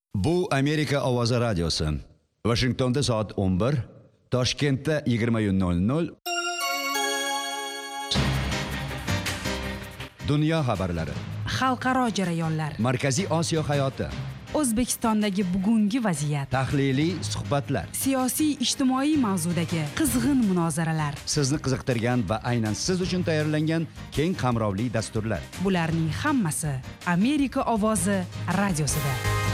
Bu Amerika Ovozi radiosi. Washingtonda soat 11, Toshkentda 20:00. Dunyo xabarlari. Xalqaro jarayonlar. Markaziy Osiyo hayoti. O'zbekistondagi bugungi vaziyat. Tahliliy suhbatlar. Siyosiy ijtimoiy mavzudagi qizg'in munozaralar. Sizni qiziqtirgan va aynan siz uchun tayyorlangan keng qamrovli dasturlar. Bularning hammasi Amerika Ovozi radiosida.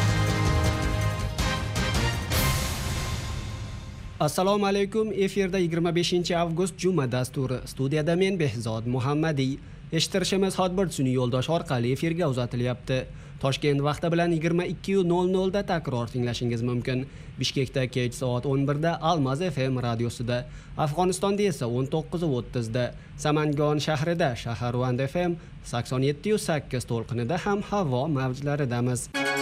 Assalomu alaykum. Efirda 25-avgust juma dasturi. Studiyada men Behzod Muhammadiy. Eshittirishimiz Hotbird sun'iy yo'ldosh orqali efirga uzatilyapti. Toshkent vaqti bilan 22:00 da takror tinglashingiz mumkin. Bishkekda kech soat 11 da Almaz FM radiosida, Afg'onistonda esa 19:30 da, Samangon shahrida Shaharvand FM 87.8 to'lqinida ham havo mavjlaridamiz.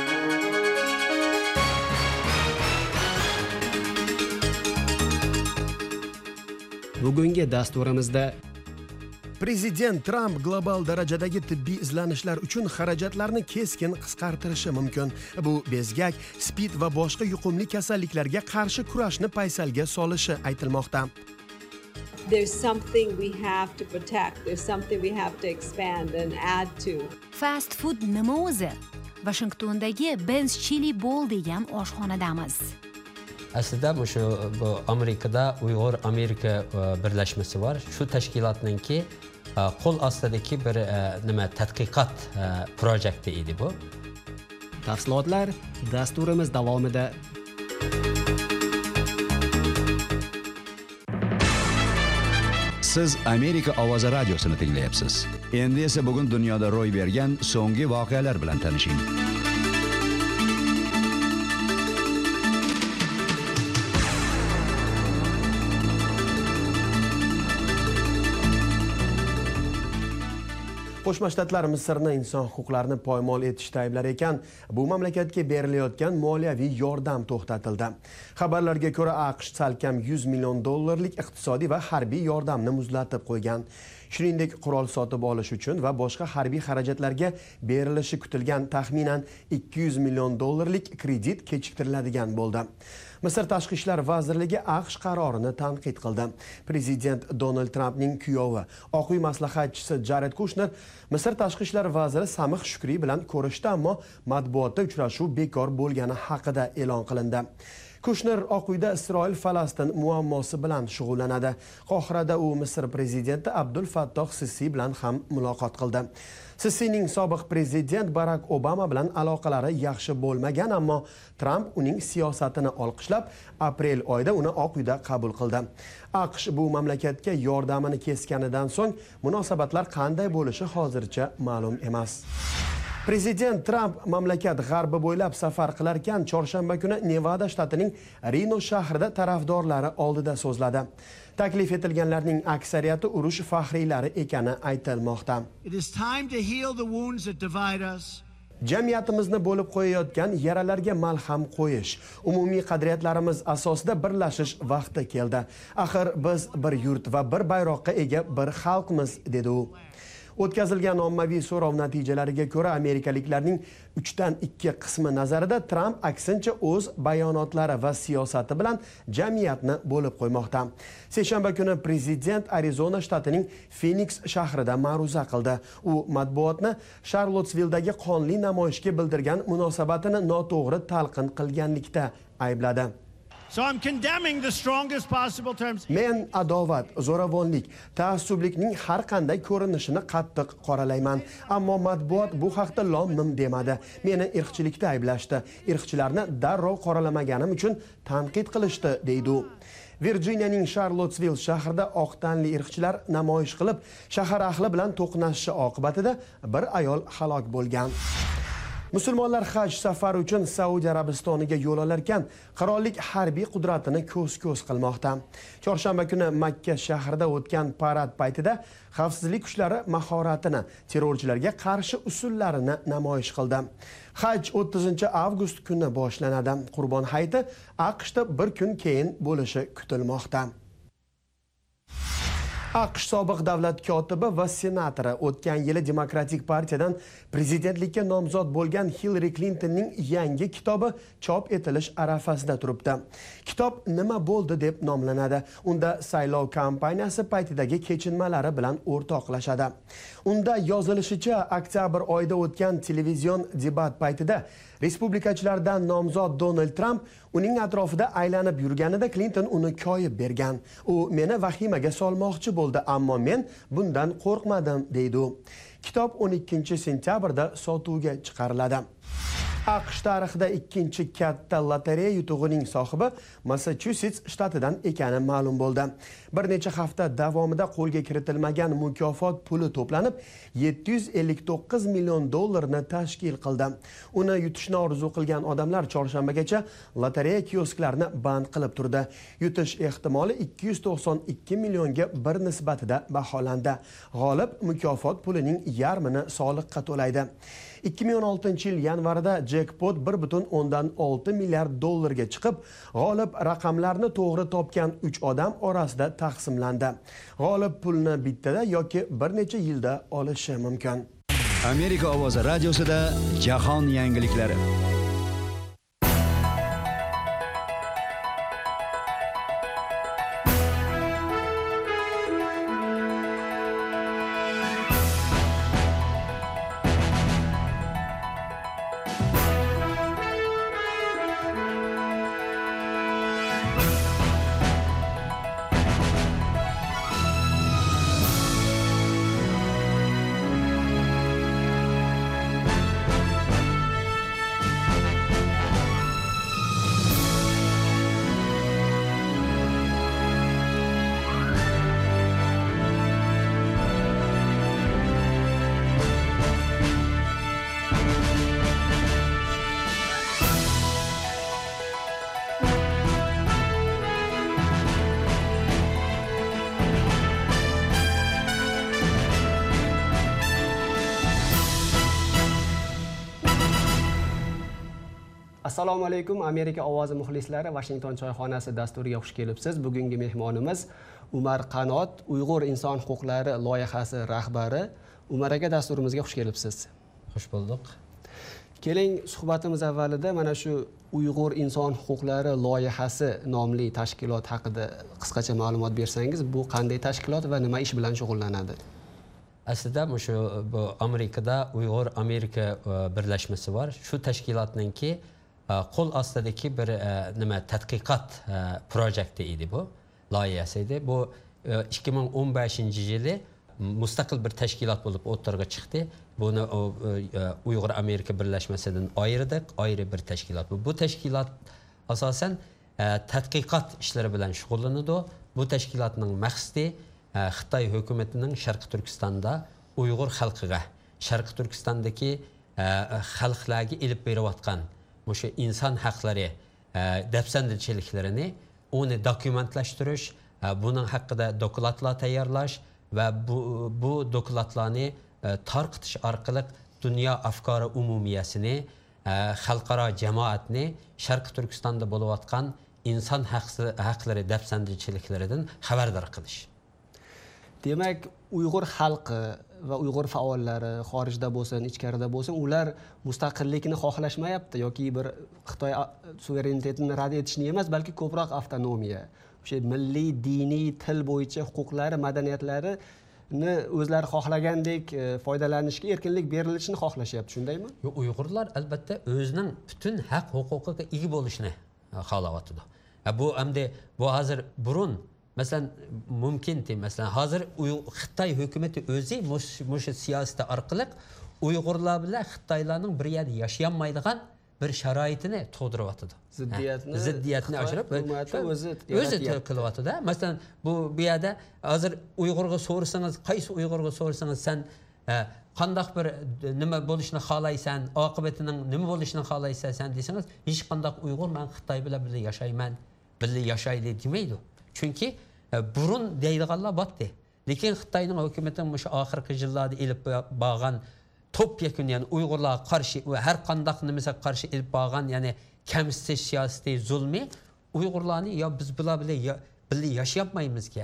Bugungi dasturimizda Prezident Trump global darajadagi tibbiy izlanishlar uchun xarajatlarni keskin qisqartirishi mumkin. Bu bezgak, spid va boshqa yuqumli kasalliklarga qarshi kurashni paysalga solishi aytilmoqda. There's something we have to protect. There's something we have to expand and add to. Fast food nima o'zi? Washingtondagi Ben's Chili Bowl degan oshxonadamiz. Aslida bu Amerikada Uyg'ur Amerika birlashmasi bor. Shu tashkilotninki qo'l ostidagi bir tadqiqot projekti edi bu. Tafsilotlar dasturimiz davomida. Siz Amerika Ovozi radiosini tinglayapsiz. Endi esa bugun dunyoda ro'y bergan so'nggi voqealar bilan tanishing. Qo'shma Shtatlar Misrni inson huquqlarini poymol etishda ayblar ekan, bu mamlakatga berilayotgan moliyaviy yordam to'xtatildi. Xabarlarga ko'ra, AQSh salkam $100 million iqtisodiy va harbiy yordamni muzlatib qo'ygan. Shuningdek, qurol sotib olish uchun va boshqa harbiy xarajatlarga berilishi kutilgan taxminan $200 million kredit kechiktiriladigan bo'ldi. Misr Tashqi ishlar vazirligi AQSh qarorini tanqid qildi. Prezident Donald Trampning kuyovi, Oq uy maslahatchisi Jared Kushner Misr Tashqi ishlar vaziri Samih Shukri bilan ko'rishdi, ammo matbuotda uchrashuv bekor bo'lgani haqida e'lon qilindi. Kushner Oq uyda Isroil-Falastin muammosi bilan shug'ullanadi. Qohirada u Misr prezidenti Abdul Fattoh Sisi bilan ham muloqot qildi. Sisining sobiq prezident Barack Obama bilan aloqalari yaxshi bo'lmagan, ammo Trump uning siyosatini olqishlab, aprel oyida uni Oq uyda qabul qildi. AQSh bu mamlakatga yordamini kesganidan so'ng munosabatlar qanday bo'lishi hozircha ma'lum emas. Prezident Trump mamlakat g'arbi bo'ylab safar qilarkan, chorshanba kuni Nevada shtatining Reno shahrida tarafdorlari oldida so'zladi. Taklif etilganlarning aksariyati urush faxriylari ekani aytilmoqda. Jamiyatimizni bo'lib qo'yayotgan yaralarga malham qo'yish, umumiy qadriyatlarimiz asosida birlashish vaqti keldi. Axir biz bir yurt va bir bayroqqa ega bir xalqmiz, dedi u. O'tkazilgan ommaviy so'rov natijalariga ko'ra, amerikaliklarning 3dan 2 qismi nazarida Trump aksincha o'z bayonotlari va siyosati bilan jamiyatni bo'lib qo'ymoqda. Seshanba kuni prezident Arizona shtatining Phoenix shahrida ma'ruza qildi. U matbuotni Charlottesvilledagi qonli namoyishga bildirgan munosabatini noto'g'ri talqin qilganlikda aybladi. So I'm condemning the strongest possible terms. Men adovat, zo'ravonlik, ta'assublikning har qanday ko'rinishini qattiq qoralayman. Ammo matbuot bu haqda lom-mim demadi. Meni irqchilikda ayblashdi. Irqchilarni darrov qoralamaganim uchun tanqid qilishdi, deydi u. Virjiniyaning Charlottesville shahrida oq tanli irqchilar namoyish qilib, shahar ahli bilan to'qnashishi oqibatida bir ayol halok bo'lgan. Musulmonlar haj safari uchun Saudiya Arabistoniga yo'l olarkan, qirollik harbiy qudratini ko'z-ko'z qilmoqda. Chorshanba kuni Makka shahrida o'tgan parad paytida xavfsizlik kuchlari mahoratini, terrorchilarga qarshi usullarini namoyish qildi. Haj 30-avgust kuni boshlanadi. Qurbon hayiti AQShda bir kun keyin bo'lishi kutilmoqda. AQSh sobiq davlat kotibi va senatori o'tgan yili Demokratik partiyadan prezidentlikka nomzod bo'lgan Hillary Clintonning yangi kitobi chop etilish arafasida turibdi. Kitob nima bo'ldi deb nomlanadi. Unda saylov kampaniyasi paytidagi kechinmalari bilan o'rtoqlashadi. Unda yozilishicha, oktyabr oyida o'tgan televizion debat paytida respublikachilardan nomzod Donald Trump uning atrofida aylanib yurganida Clinton uni koyib bergan. U meni vahimaga solmoqchi bo'ldi, ammo men bundan qo'rqmadim, deydi u. Kitob 12 sentyabrda sotuvga chiqariladi. AQSh tarixida ikkinchi katta lotereya yutug'ining sohibi Massachusetts shtatidan ekani ma'lum bo'ldi. Bir necha hafta davomida qo'lga kiritilmagan mukofot puli to'planib 759 million dollarni tashkil qildi. Uni yutishni orzu qilgan odamlar chorshanbagacha lotereya kiosklarini band qilib turdi. Yutish ehtimoli 292 millionga 1 nisbatida baholandi. G'olib mukofot pulining yarmini soliqqa to'laydi. 2016-yil yanvarida jackpot 1,6 milliard dollarga chiqib, g'olib raqamlarni to'g'ri topgan 3 odam orasida taqsimlandi. G'olib pulni bittada yoki bir necha yilda olishi mumkin. Amerika ovozi radiosida jahon yangiliklari. Assalomu alaykum, Amerika ovozi muxlislari, Washington choyxonasi dasturiga xush kelibsiz. Bugungi mehmonimiz Umar Qanot, Uyg'ur inson huquqlari loyihasi rahbari. Umar aka, dasturimizga xush kelibsiz. Xush bulduk. Keling, suhbatimiz avvalida mana shu Uyg'ur inson huquqlari loyihasi nomli tashkilot haqida qisqacha ma'lumot bersangiz, bu qanday tashkilot va nima ish bilan shug'ullanadi? Aslida bu Amerikada Uyg'ur Amerika birlashmasi var. Shu tashkilotninki qo'l ostidagi bir nima tadqiqot projekti edi bu, loyihasi edi. Bu 2015-yili mustaqil bir tashkilot bo'lib o'tirg'a chiqdi. Buni Uyg'ur Amerika birlashmasidan ayirdik, ayrı bir tashkilot. Bu tashkilot asosan tadqiqot ishlari bilan shug'ullanadi. Bu tashkilotning maqsadi Xitoy hukumatining Sharqi Turkistonda Uyg'ur xalqiga, Sharqi Turkistondagi xalqlarga ilib berayotgan o'sha inson haqlari dafsandichiliklarni uni dokumentlashtirish, buning haqida dokladlar tayyorlash va bu dokladlarni tarqitish orqali dunyo afkori umumiyasini, xalqaro jamoatni Sharqi Turkistonda bo'layotgan inson haqlari dafsandichiliklaridan xabardor qilish. Demak, Uyg'ur xalqi va Uyg'ur faollari xorijda bo'lsin, ichkarida bo'lsin, ular mustaqillikni xohlashmayapti yoki bir Xitoy suverenitetini rad etishni emas, balki ko'proq avtonomiya, o'sha milliy, diniy, til bo'yicha huquqlari, madaniyatlarini o'zlari xohlagandek foydalanishga erkinlik berilishini xohlashyapti, shundaymi? Yo'q, Uyg'urlar albatta o'zining butun haq huquqiga ega bo'lishni xohlayapti. Bu hamda bu hozir burun mesela mümkün değil. Mesela hazır Xitoy hukumati o'zi mush siyosati orqali Uyg'urlar bilan Xitoylarning bir yerda yashamaydigan bir sharoitini tug'diryapti. Ziddiyatni oshirib o'zi qilyapti-da. Masalan, bu yerda hozir Uyg'urga so'rasangiz, qaysi Uyg'urga so'rasangiz sen qandaq bir nima bo'lishni xohlaysan, oqibatining nima bo'lishini xohlaysan sen desangiz, hech qandaq Uyg'ur men Xitoy bilan birga yashayman, birga yashaydi demaydi. Çünkü burun deydiganlar batdı. Lekin Xitoyning hukumatining shu oxirgi yillarda ilib borgan topyekun, yani Uyg'urlarga qarshi va har qandaq nimasa qarshi ilib borgan, yani kamsitish siyosati, zulmi Uyg'urlarni yo biz bular bilan birga yashayapmaymiz ekan.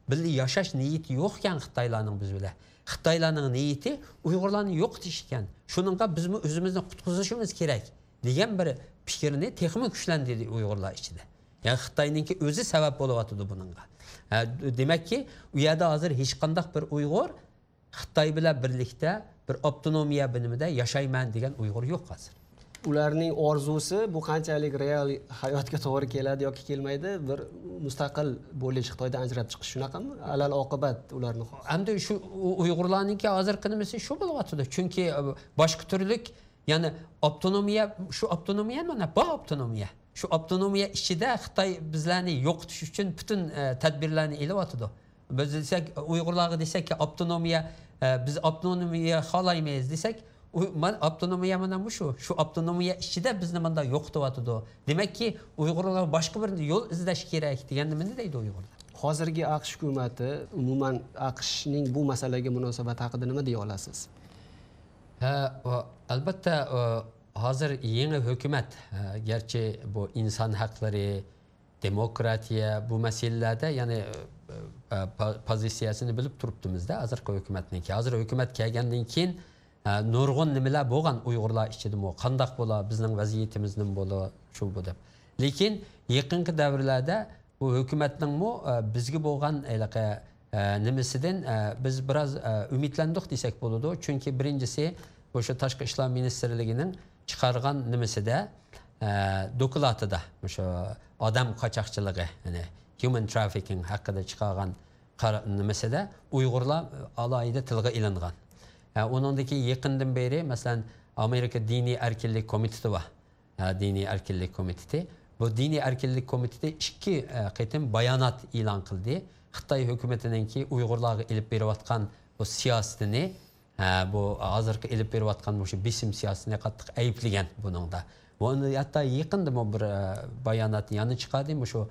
birga yashash niyati yo'q ekan Xitoylarning biz bilan. Xitoylarning niyati Uyg'urlarni yo'qotish ekan. Shuningga biz o'zimizni qutqizishimiz kerak degan bir fikrni texmi kuchlantirdi Uyg'urlar ichida. Ya'ni Xitoyninki o'zi sabab bo'layotdi buningga. Demakki, u yerda hozir hech qanday bir Uyg'ur Xitoy bilan birlikda bir avtonomiya bilimida yashayman degan Uyg'ur yo'q hozir. Ularning orzusi bu qanchalik real hayotga to'g'ri keladi yoki kelmaydi, bir mustaqil bo'lish, Xitoydan ajrab chiqish shunaqami? Alal oqibat ularning. Endi shu Uyg'urlarningki hozirgi nimasi shu bo'lyapti. Chunki boshqa turlik, ya'ni avtonomiya, shu avtonomiya mana bu avtonomiya. Shu avtonomiya ichida Xitoy bizlarni yo'qotish uchun butun tadbirlarni elyapti. Biz desak Uyg'urlarga desakki avtonomiya, biz avtonomiya xohlaymiz desak, man avtonomiya mana shu avtonomiya ichida bizni menda yo'qotyapti. Demakki Uyg'urlar boshqa bir yo'l izlash kerak degan nimani deydi Uyg'urlar. Hozirgi AQSh hukumati umuman AQShning bu masalaga munosabati haqida nima deya olasiz? Albatta hozir yangi hukumat, garchi bu inson haqlari, demokratiya bu masalalarda ya'ni pozitsiyasini bilib turibdimizda hozirgi hukumatniki. Hozir hukumat kelgandan keyin nurg'un nimalar bo'lgan Uyg'urlar ichidami, qandoq bo'lar, bizning vaziyatimiz nima bo'lar, shu bu deb. Lekin yaqinqi davrlarda bu hukumatning bizga bo'lgan nimasidan biz biroz umidlandik desak bo'ladi. Chunki birinchisi o'sha tashqi ishlar ministrligining chiqargan nimasida dokladida o'sha odam qochoqchiligi, ya'ni human trafficking haqida chiqargan nimasida Uyg'urlar alohida tilga ilingan. Onundaki yaqindan beri masalan Amerika Diniy erkinlik komiteti var. Diniy erkinlik komiteti. Bu diniy erkinlik komiteti 2 qitim bayonot e'lon qildi. Xitoy hukumatininki Uyg'urlarga ilib berayotgan bu siyosatini, bu hozirgi ilib berayotgan bu bisim siyosatini qattiq ayblagan buningda. Buni hatta yaqinda bir bayonotni yana chiqardi. Shu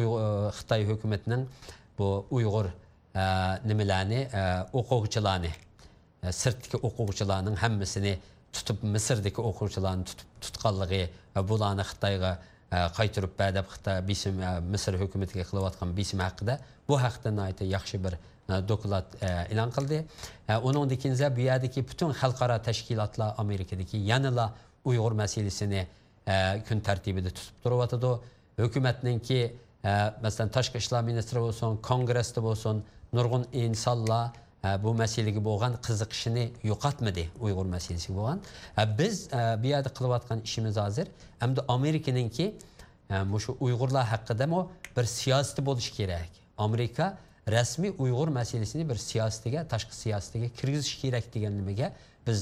Xitoy hukumatining bu Uyg'ur nimalarni, o'quvchilarni, sirtdagi o'quvchilarning hammasini tutib, Misrdagi o'quvchilarni tutganligi va bularni Xitoyga qaytarib berib, Xitoy bisim Misr hukumatiga qilayotgan bisim haqida bu haqda yaxshi bir doklad e'lon qildi. Uningdan keyin bu yerdagi butun xalqaro tashkilotlar Amerikadagi yanala Uyg'ur masalasini kun tartibida tutib turyapti. Hukumatninki masalan tashqi ishlar ministri bo'lsin, kongressda bo'lsin, nurg'un insonlar bu masalaga bo'lgan qiziqishini yo'qotmadi Uyg'ur masalasiga bo'lgan. Biz bu yerda qilayotgan ishimiz hozir hamda Amerikaninki shu Uyg'urlar haqida bir siyosati bo'lishi kerak. Amerika rasmiy Uyg'ur masalasini bir siyosatiga, tashqi siyosatiga kirgizish kerak degan nimaga biz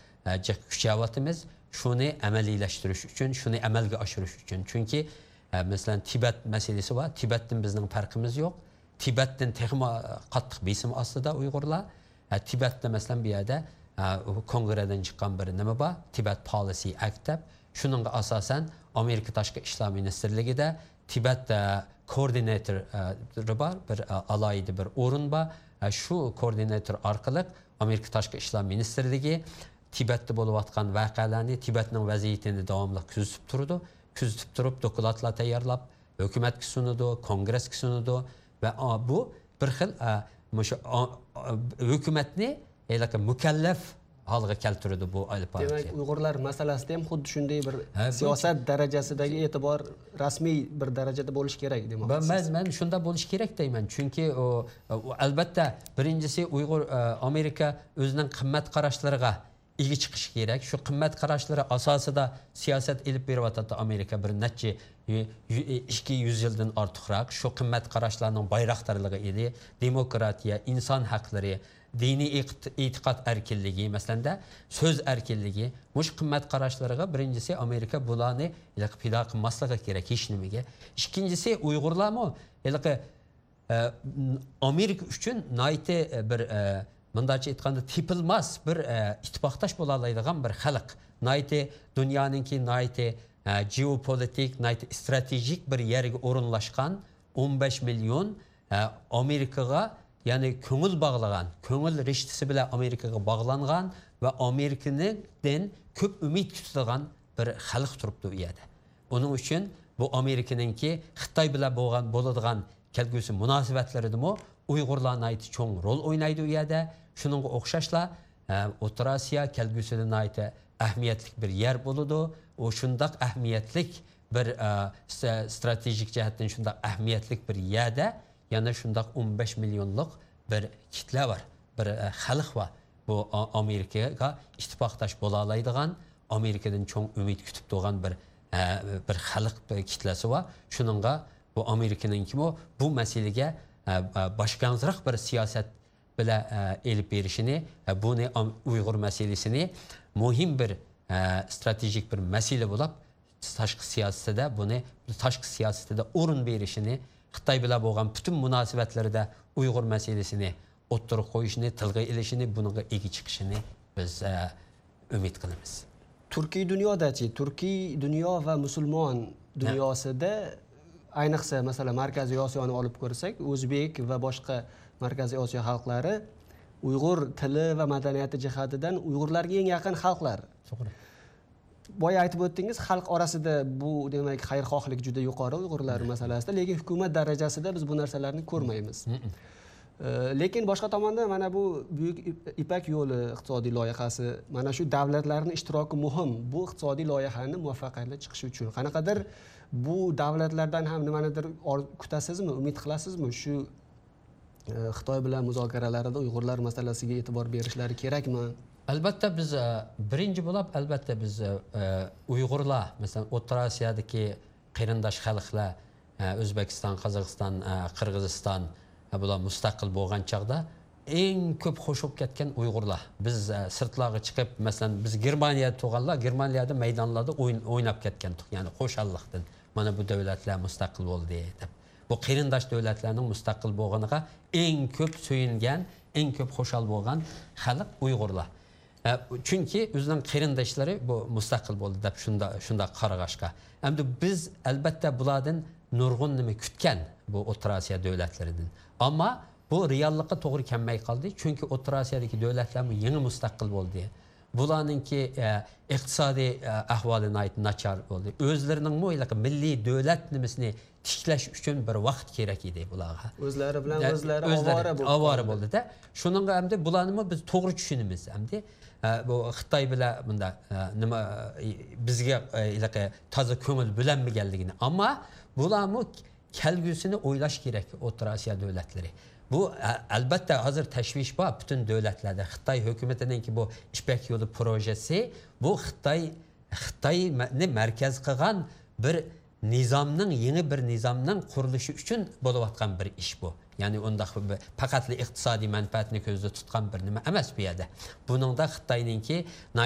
kuchayapmiz. Shuni amaliylashtirish uchun, shuni amalga oshirish uchun. Chunki masalan Tibet masalasi bor. Tibetdan bizning farqimiz yo'q. Tibetdan texma qattiq besim ostida Uyg'urlar. Tibetda masalan bu yerda kongressdan chiqqan bir nima bor? Tibet Policy Act. Shuningga asosan Amerika tashqi ishlar ministrligida Tibet koordinator bor, bir alohida bir o'rin bor. Shu koordinator orqali Amerika tashqi ishlar ministrligi Tibetda bo'layotgan voqealarni, Tibetning vaziyatini davomli kuzatib turdi. Kuzatib turib dokladlar tayyorlab, hukumatga sunadi, kongressga sunadi. Ve bu bir xil hukumatni mukallaf holga keltirdi bu alifboni. Demak, Uyg'urlar masalasida ham xuddi shunday bir siyosat darajasidagi e'tibor rasmiy bir darajada bo'lish kerak demoqchisiz. Men shunda bo'lish kerak deyman. Chunki albatta birinchisi Uyg'ur Amerika o'zining qimmat qarashlariga ega chiqish kerak. Shu qimmat qarashlari asosida siyosat ilib beryapti Amerika bir necha 200 yildan ortiqroq. Shu qimmat qarashlarning bayroqdarligi edi. Demokratiya, inson haqlari, diniy e'tiqod erkinligi, masalanda so'z erkinligi, mush qimmat qarashlariga birinchisi Amerika bularni pido qilmasligi kerak hech nimaga. Ikkinchisi Uyg'urlarmi Amerika uchun nayti bir bundacha aytganda tepilmas bir ittifoqdosh bo'la oladigan bir xalq. Nayti dunyoninki nayti geopolitik, nayti strategik bir yerga o'rinlashgan 15 million Amerikaga, ya'ni ko'ngil bog'lagan, ko'ngil rishtisi bilan Amerikaga bog'langan va Amerikadan ko'p umid kutilgan bir xalq turibdi u yerda. Uning uchun bu Amerikaninki Xitoy bilan bo'ladigan kelgusi munosabatlaridimi Uyg'urlarning aytı cho'ng rol o'ynaydi u yerda. Shuningga o'xshashla O'rta Osiyo kelgusidan aytı ahamiyatli bir yer bo'ladi. O shundaq ahamiyatli bir stratejik jihatdan shundaq ahamiyatli bir yerda yana shundaq 15 millionlik bir kitla var, bir xalq var. Bu Amerikaga ittifoqdosh bo'la oladigan, Amerikadan cho'ng umid kutib turgan bir xalq kitlasi var. Shuningga bu Amerikaning kimi bu masalaga boshqanroq bir siyosat bilan elib berishini, buni Uyg'ur masalasini muhim bir stratejik bir masala bo'lib, tashqi siyosatda buni tashqi siyosatda o'rin berishini, Xitoy bilan bo'lgan butun munosabatlarda Uyg'ur masalasini o'ttirib qo'yishini, tilga ilishini, bunga ega chiqishini biz umid qilamiz. Turkiy dunyodachi, Turkiy dunyo va musulmon dunyosida ayniqsa masalan Markaziy Osiyoni olib ko'rsak, o'zbek va boshqa Markaziy Osiyo xalqlari Uyg'ur tili va madaniyati jihatidan Uyg'urlarga eng yaqin xalqlar. To'g'ri. Boya aytib o'tdingiz, xalq orasida bu demak xayrixohlik juda yuqori Uyg'urlar masalasida, lekin hukumat darajasida biz bu narsalarni ko'rmaymiz. Lekin boshqa tomondan mana bu buyuk Ipak yo'li iqtisodiy loyihasi, mana shu davlatlarning ishtiroki muhim. Bu iqtisodiy loyihani muvaffaqiyatli chiqishi uchun qanaqadir bu davlatlardan ham nimanidir kutasizmi, umid qilasizmi? Shu Xitoy bilan muzokaralarda Uyg'urlar masalasiga e'tibor berishlari kerakmi? Albatta biz birinchi bo'lib albatta biz Uyg'urlar, masalan O'rta Osiyodagi qarindosh xalqlar, O'zbekiston, Qozog'iston, Qirg'iziston bular mustaqil bo'lgan chaqda eng ko'p qo'shib ketgan Uyg'urlar. Biz sirtlarga chiqib, masalan biz Germaniyada tug'anlar, Germaniyada maydonlarda o'ynab ketgandik, ya'ni qo'shalliqdan. Mana bu davlatlar mustaqil bo'ldi deb. Bu qarindosh davlatlarning mustaqil bo'lganiga eng ko'p so'yingan, eng ko'p xo'shal bo'lgan xalq Uyg'urlar. Chunki o'zining qarindoshlari bu mustaqil bo'ldi deb shunda qarag'ashqa. Endi biz albatta bulardan nurg'un nima kutgan bu O'rta Osiyo davlatlaridan. Ammo bu reallikqa to'g'ri kelmay qoldi. Chunki O'rta Osiyodagi davlatlar yangi mustaqil bo'ldi. Bularningki iqtisodiy ahvoli nachar bo'ldi. O'zlarining milliy davlat nimasini tiklash uchun bir vaqt kerak edi bularga. O'zlari bilan o'zlari ovora bo'ldi-da. Shuning hamda bularni biz to'g'ri tushunamiz. Hamda bu Xitoy bilan bunda nima bizga toza ko'ngil bilanmaganligini, ammo bularni kelgusini o'ylash kerak O'rta Osiyo davlatlari. Bu albatta hozir tashvish bor butun davlatlarda. Xitoy hukumatiningki bu Ipak yo'li projesi bu Xitoyni markaz qilgan bir nizomning, yangi bir nizomning qurilishi uchun bo'layotgan bir ish bu. Ya'ni undaq faqat iqtisodiy manfaatni ko'zda tutgan bir nima emas bu yerda. Buningda Xitoyningki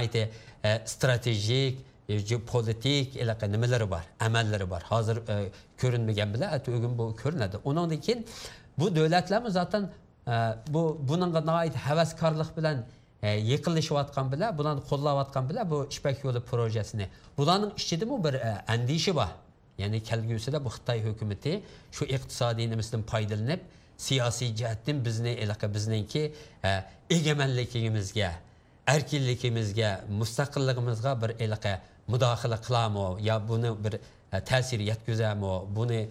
strategik, geopolitik nimalari bor, amallari bor. Hozir ko'rinmagan bilan bugun bu ko'rinadi. Undan keyin bu davlatlar zaten buningga nihoyat havaskorlik bilan yiqilishayotgan bilan, bularni qo'llayotgan bilan bu Ipak yo'li projesini. Bularning ichida bir andishi bor. Ya'ni kelgusida bu Xitoy hukumati shu iqtisodiy nimasidan foydalanib, siyosiy jihatdan bizningki egemanligimizga, erkinligimizga, mustaqilligimizga bir mudohala qilamo yo buni bir ta'sir yetkazamo, buni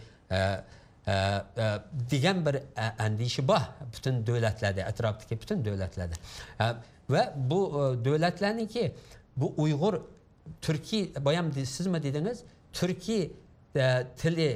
degan bir andishi bor butun davlatlarda, atrofdagi butun davlatlarda. Va bu davlatlarningki bu Uyg'ur Turkiy bayam sizmi dedingiz? Turkiy tili,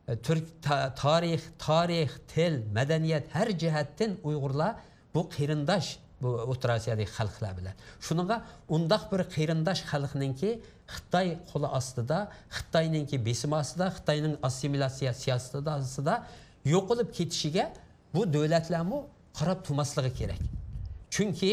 tarix, til, madaniyat her jihatdan Uyg'urlar bu qarindosh bu O'rta Osiyodagi xalqlar bilan. Shuningga undaq bir qarindosh xalqningki Xitoy qo'li ostida, Xitoyningki besimi ostida, Xitoyning assimilyatsiya siyosatida yo'qolib ketishiga bu davlatlarni qarab turmasligi kerak. Chunki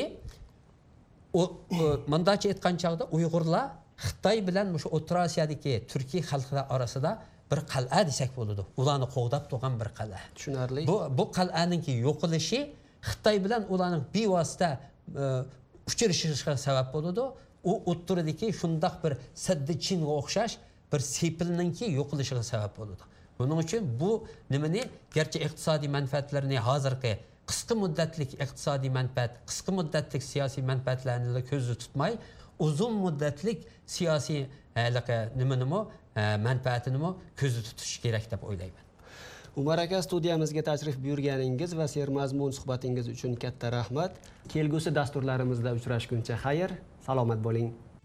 mandachi aytgan chaqda Uyg'urlar Xitoy bilan shu O'rta Osiyodagi Turkiy xalqlar orasida bir qal'a desak bo'ladi. Ularni qo'g'dab turgan bir qal'a. Tushunarli. Bu qal'aninki yo'qolishi Xitoy bilan ularning bevosita uchrashishiga sabab bo'ladi. U o'ttiridagi shundaq bir saddi Chinga o'xshash bir sepilninki yo'qolishiga sabab bo'ladi. Buning uchun bu nimani garchi iqtisodiy manfaatlarni hozirgi qisqa muddatlik iqtisodiy manfaat, qisqa muddatlik siyosiy manfaatlarni ko'zda tutmay, uzun muddatlik siyosiy manfaatini ko'zda tutish kerak deb o'ylayman. Umar aka, studiyamizga tashrif buyurganingiz va sermazmun suhbatingiz uchun katta rahmat. Kelgusi dasturlarimizda uchrashguncha xayr, salomat bo'ling.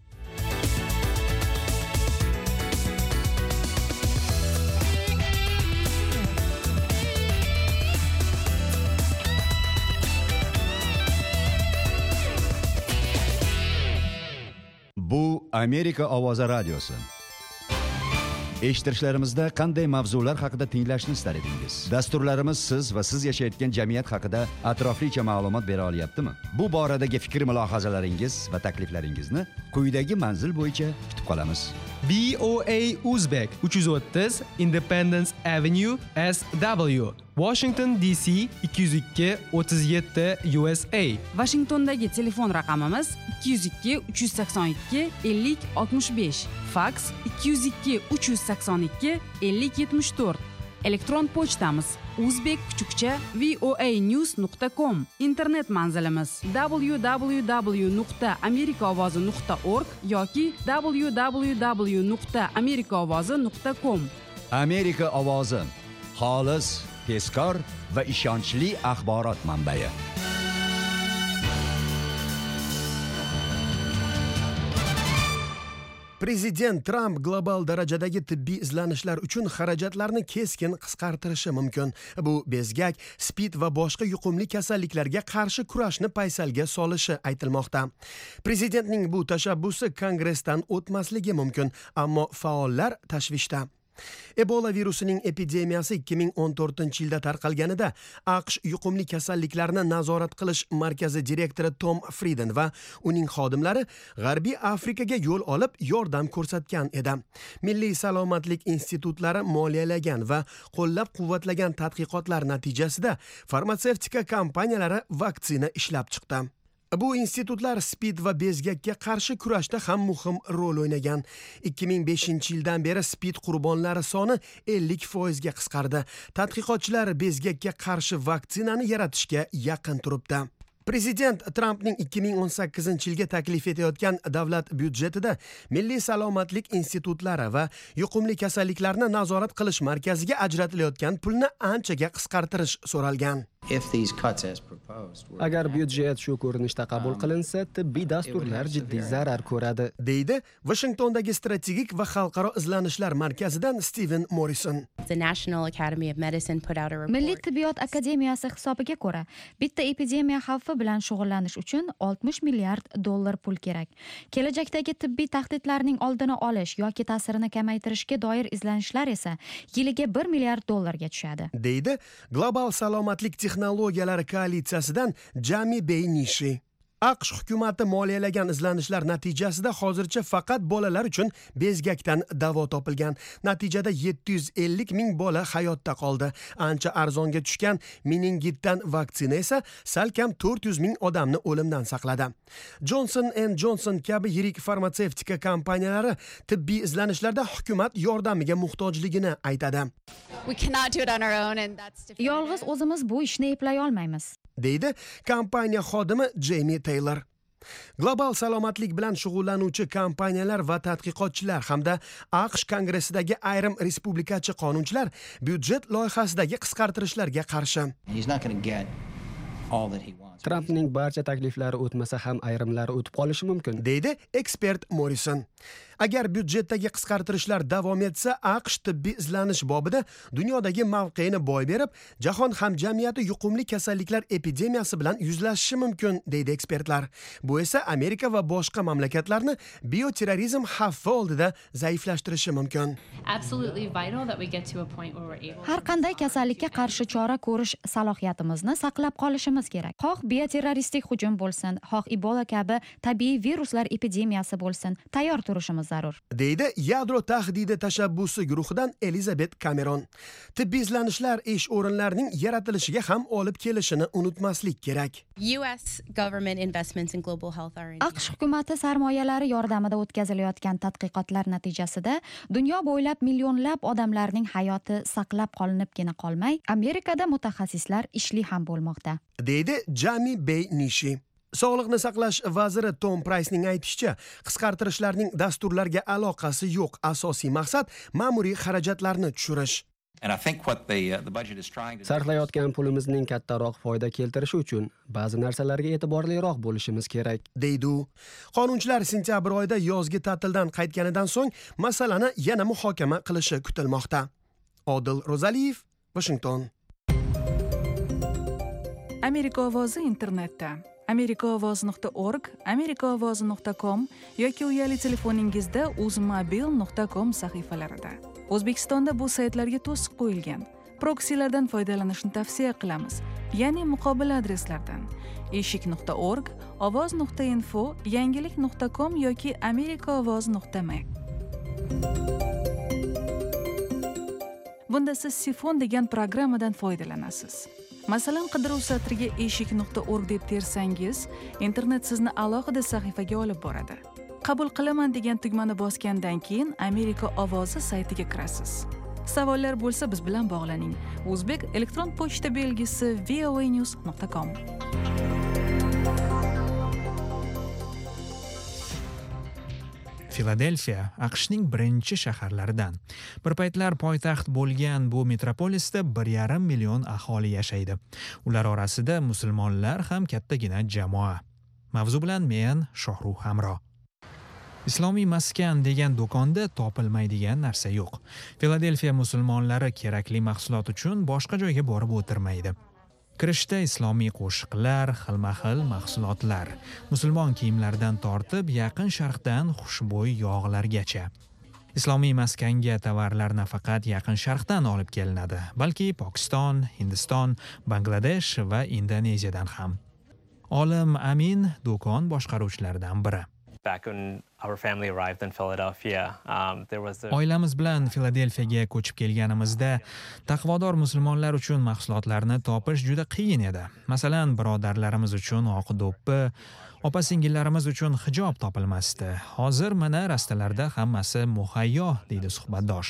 Bu Amerika ovozi radiosi. Eshittirishlarimizda qanday mavzular haqida tinglashni istar edingiz? Dasturlarimiz siz va siz yashayotgan jamiyat haqida atroflicha ma'lumot bera olyaptimi? Bu boradagi fikr-mulohazalaringiz va takliflaringizni quyidagi manzil bo'yicha kutib qolamiz. BOA Uzbek 330 Independence Avenue SW, Washington DC 202 37 USA. Vashingtondagi telefon raqamimiz 202 382 50 65, faks 202 382 50 74. Elektron pochtamiz uzbek_voanews.com. Internet manzilimiz www.amerikaovozi.org yoki www.amerikaovozi.com. Amerika ovozi, xolis, tezkor va ishonchli axborot manbai. Prezident Trump global darajadagi tibbiy izlanishlar uchun xarajatlarni keskin qisqartirishi mumkin. Bu bezgak, spid va boshqa yuqumli kasalliklarga qarshi kurashni paysalga solishi aytilmoqda. Prezidentning bu tashabbusi Kongressdan o'tmasligi mumkin, ammo faollar tashvishda. Ebola virusining epidemiyasi 2014-yilda tarqalganida AQSh yuqumli kasalliklarni nazorat qilish markazi direktori Tom Frieden va uning xodimlari G'arbiy Afrikaga yo'l olib yordam ko'rsatgan edi. Milliy salomatlik institutlari moliyalagan va qo'llab-quvvatlagan tadqiqotlar natijasida farmatsevtika kompaniyalari vaksina ishlab chiqdi. Bu institutlar spid va bezgakka qarshi kurashda ham muhim rol o'ynagan. 2005-yildan beri spid qurbonlari soni 50% ga qisqardi. Tadqiqotchilar bezgakka qarshi vaksinani yaratishga yaqin turibdi. Prezident Trumpning 2018-yilga taklif etayotgan davlat byudjetida Milliy salomatlik institutlari va yuqumli kasalliklarni nazorat qilish markaziga ajratilayotgan pulni anchaga qisqartirish so'ralgan. Agar byudjet shu ko'rinishda qabul qilinsa, tibbiy dasturlar jiddiy zarar ko'radi, deydi Washingtondagi strategik va xalqaro izlanishlar markazidan Steven Morrison. Milliy tibbiyot akademiyasi hisobiga ko'ra, bitta epidemiya xavfi bilan shug'ullanish uchun $60 milliard pul kerak. Kelajakdagi tibbiy tahdidlarning oldini olish yoki ta'sirini kamaytirishga doir izlanishlar esa yiliga $1 milliard ga tushadi, deydi Global salomatlik texnologiyalari koalitsiyasidan Jami Beynishi. AQSh hukumati moliyalagan izlanishlar natijasida hozircha faqat bolalar uchun bezgakdan davo topilgan. Natijada 750 ming bola hayotda qoldi. Ancha arzonga tushgan meningitdan vaksina esa salkam 400 ming odamni o'limdan saqladi. Johnson & Johnson kabi yirik farmatsevtika kompaniyalari tibbiy izlanishlarda hukumat yordamiga muhtojligini aytadi. Yolg'iz o'zimiz bu ishni eplay olmaymiz, deydi kompaniya xodimi Jamie Taylor. Global salomatlik bilan shug'ullanuvchi kompaniyalar va tadqiqotchilar hamda AQSh Kongressidagi ayrim respublikachi qonunchilar byudjet loyihasidagi qisqartirishlarga qarshi. Trumpning barcha takliflari o'tmasa ham ayrimlari o'tib qolishi mumkin, deydi ekspert Morrison. Agar byudjetdagi qisqartirishlar davom etsa, AQSh tibbiy izlanish bobida dunyodagi mavqeini boy berib, jahon hamjamiyati yuqumli kasalliklar epidemiyasi bilan yuzlashishi mumkin, deydi ekspertlar. Bu esa Amerika va boshqa mamlakatlarni bioterrorizm xavfi oldida zaiflashtirishi mumkin. Har qanday kasallikka qarshi chora ko'rish salohiyatimizni saqlab qolishimiz kerak. Xoh bioterroristik hujum bo'lsin, xoh Ebola kabi tabiiy viruslar epidemiyasi bo'lsin, tayyor turishimiz zarur, deydi yadro tahdidi tashabbusi guruhidan Elizabeth Cameron. Tibbiy izlanishlar ish o'rinlarining yaratilishiga ham olib kelishini unutmaslik kerak. AQSh hukumati sarmoyalari yordamida o'tkazilayotgan tadqiqotlar natijasida dunyo bo'ylab millionlab odamlarning hayoti saqlab qolinibgina qolmay, Amerikada mutaxassislar ishli ham bo'lmoqda, deydi Jami Beynishi. Sog'liqni saqlash vaziri Tom Pricening aytishicha, qisqartirishlarning dasturlarga aloqasi yo'q. Asosiy maqsad ma'muriy xarajatlarni tushirish. And I think what the budget is trying to do. Sarflayotgan pulimizning kattaroq foyda keltirishi uchun ba'zi narsalarga e'tiborliroq bo'lishimiz kerak, deydi u. Qonunchilar sentyabr oyida yozgi ta'tildan qaytganidan so'ng masalani yana muhokama qilishi kutilmoqda. Odil Rozaliyev, Washington. Amerika ovozi internetda amerikaovoz.org, amerikaovozi.com yoki uyali telefoningizda uzmobil.com sahifalarida. O'zbekistonda bu saytlarga to'siq qo'yilgan. Proksilardan foydalanishni tavsiya qilamiz, ya'ni muqobil adreslardan: eshik.org, ovoz.info, yangilik.com yoki amerikaovoz.me. Bunda siz Sifon degan programmadan foydalanasiz. Masalan, qidiruv satriga eshik.org deb tersangiz, internet sizni alohida sahifaga olib boradi. Qabul qilaman degan tugmani bosgandan keyin Amerika ovozi saytiga kirasiz. Savollar bo'lsa biz bilan bog'laning. O'zbek elektron pochta belgisi voanews.com. Filadelfiya AQShning birinchi shaharlaridan. Bir paytlar poytaxt bo'lgan bu metropolisda 1,5 million aholi yashaydi. Ular orasida musulmonlar ham kattagina jamoa. Mavzu bilan men Shohruh Hamro. Islomiy maskan degan do'konda topilmaydigan narsa yo'q. Filadelfiya musulmonlari kerakli mahsulot uchun boshqa joyga borib o'tirmaydi. Kirishda islomiy qo'shiqlar, xilma-xil mahsulotlar, musulmon kiyimlaridan tortib yaqin sharqdan xushbo'y yog'largacha. Islomiy maskanga tovarlar nafaqat yaqin sharqdan olib kelinadi, balki Pokiston, Hindiston, Bangladesh va Indoneziyadan ham. Olim Amin do'kon boshqaruvchilaridan biri. Back when our family arrived in Philadelphia, there was Oilamiz bilan Filadelfiyaga ko'chib kelganimizda taqvodor musulmonlar uchun mahsulotlarni topish juda qiyin edi. Masalan, birodarlarimiz uchun oq do'ppi, opa-singillarimiz uchun hijob topilmasdi. Hozir mana rastalarda hammasi muhayyo, deydi suhbatdosh.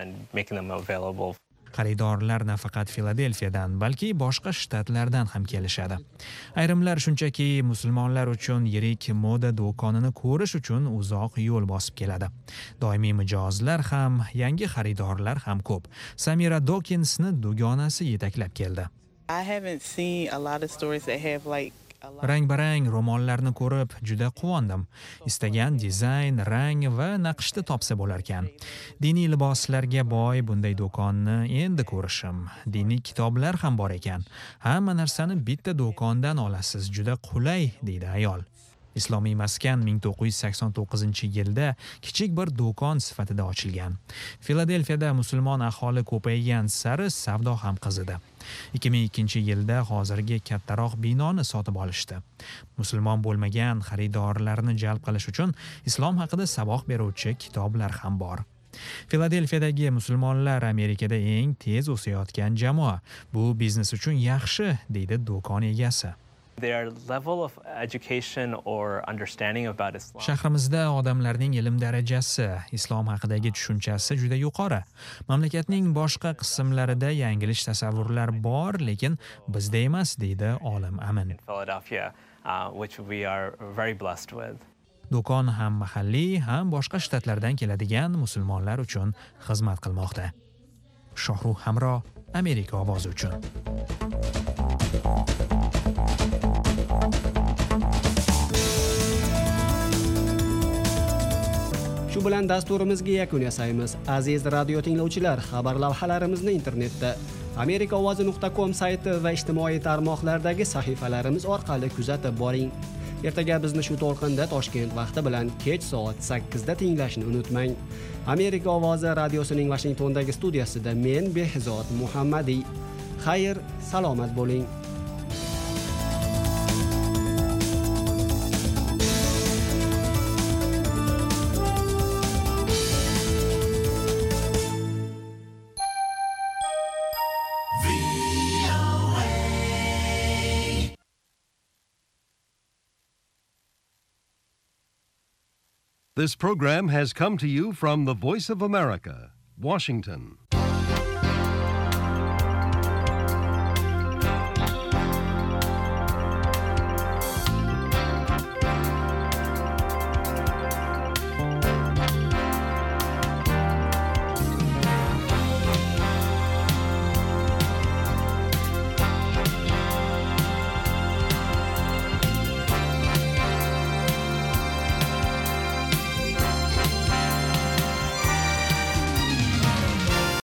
Xaridorlar nafaqat Filadelfiyadan, balki boshqa shtatlardan ham kelishadi. Ayrimlar shunchaki musulmonlar uchun yirik moda do'konini ko'rish uchun uzoq yo'l bosib keladi. Doimiy mijozlar ham, yangi xaridorlar ham ko'p. Samira Dokinsni dugonasi yetaklab keldi. I haven't seen a lot of stores that have Rang-barang ro'mollarni ko'rib juda quvondim. Istagan dizayn, rang va naqshda topsa bo'lar ekan. Diniy liboslarga boy bunday do'konni endi ko'rishim. Diniy kitoblar ham bor ekan. Hamma narsani bitta do'kondan olasiz. Juda qulay, deydi ayol. Islomiy maskan 1989-yilda kichik bir do'kon sifatida ochilgan. Filadelfiyada musulmon aholi ko'paygan sari savdo ham qizidi. 2002-yilda hozirgi kattaroq binoni sotib olishdi. Musulmon bo'lmagan xaridorlarni jalb qilish uchun islom haqida saboq beruvchi kitoblar ham bor. Filadelfiyadagi musulmonlar Amerikada eng tez o'sayotgan jamoa. Bu biznes uchun yaxshi, deydi do'kon egasi. Their level of education or understanding about Islam. Shahrimizda odamlarning ilm darajasi, islom haqidagi tushunchasi juda yuqori. Mamlakatning boshqa qismlarida yanglish tasavvurlar bor, lekin bizda emas, deydi olim Amin. Philadelphia, which we are very blessed with. Do'kon ham mahalliy, ham boshqa shtatlardan keladigan musulmonlar uchun xizmat qilmoqda. Shohruh Hamro, Amerika ovozi uchun. Shu bilan dasturimizga yakun yasaymiz. Aziz radio tinglovchilar, xabar lavhalarimizni internetda amerikaovozi.com sayti va ijtimoiy tarmoqlardagi sahifalarimiz orqali kuzatib boring. Ertaga bizni shu to'lqinda Toshkent vaqti bilan kech soat 8 da tinglashni unutmang. Amerika ovozi radiosining Washingtondagi studiyasida men Behzod Muhammadiy. Xayr, salomat bo'ling. This program has come to you from the Voice of America, Washington.